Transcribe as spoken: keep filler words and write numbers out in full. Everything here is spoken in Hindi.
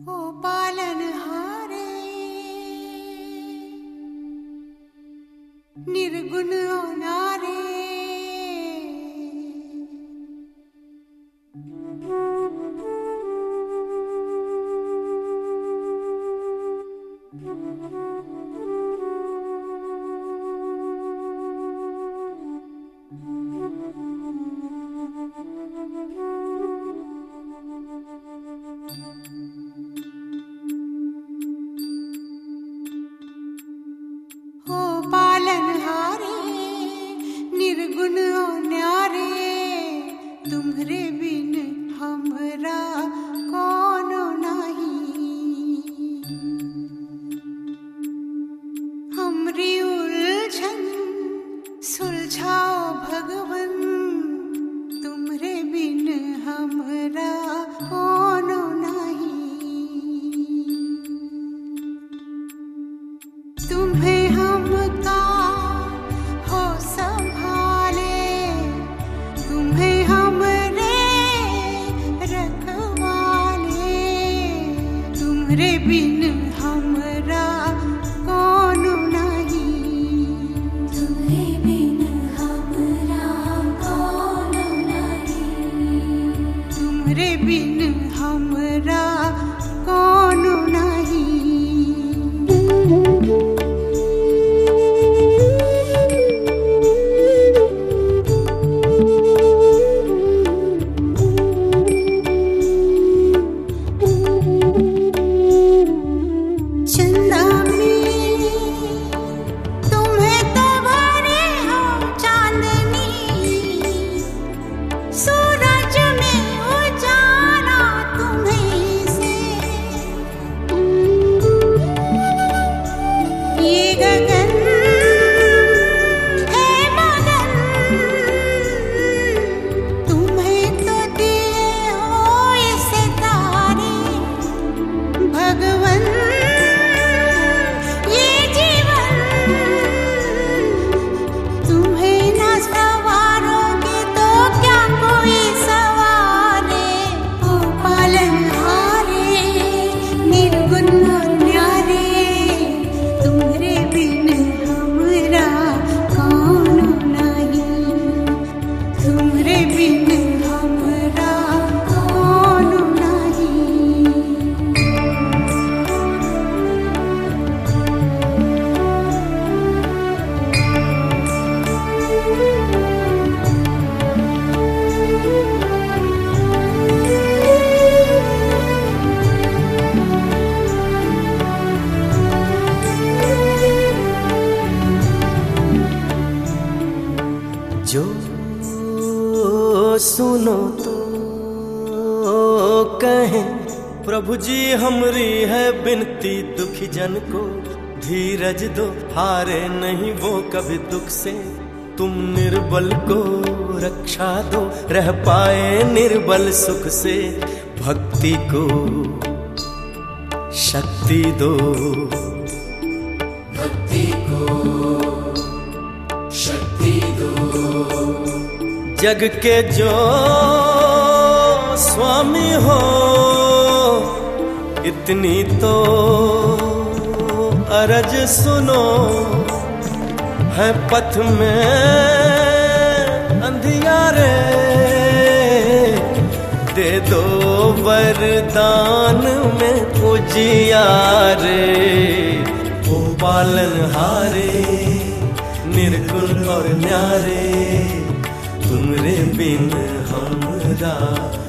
ओ पालनहारे निर्गुण अनारे निर्गुण न्यारे तुम्हरे बिन हमरा कोनो नहीं। हमरी उलझन सुलझाओ भगवन तुम्हरे बिन हमरा कोनो नहीं। तुम्हें हमका हो संभाले तुम्हें हमरे रखवाले तुम्हरे बिन हमरा कोनो नहीं। तुम्हरे बिन हमरा कोनो नहीं। तुम्हरे बिन हमरा कोनो नहीं। जो सुनो तो कहें प्रभु जी हमरी है बिनती दुखी जन को धीरज दो हारे नहीं वो कभी दुख से तुम निर्बल को रक्षा दो रह पाए निर्बल सुख से भक्ति को शक्ति दो भक्ति को शक्ति दो। जग के जो स्वामी हो इतनी तो अरज सुनो है पथ में अंधियारे दे दो वरदान में उजियारे। ओ पालनहारे निर्गुण और न्यारे तुम्हरे बिन हमरा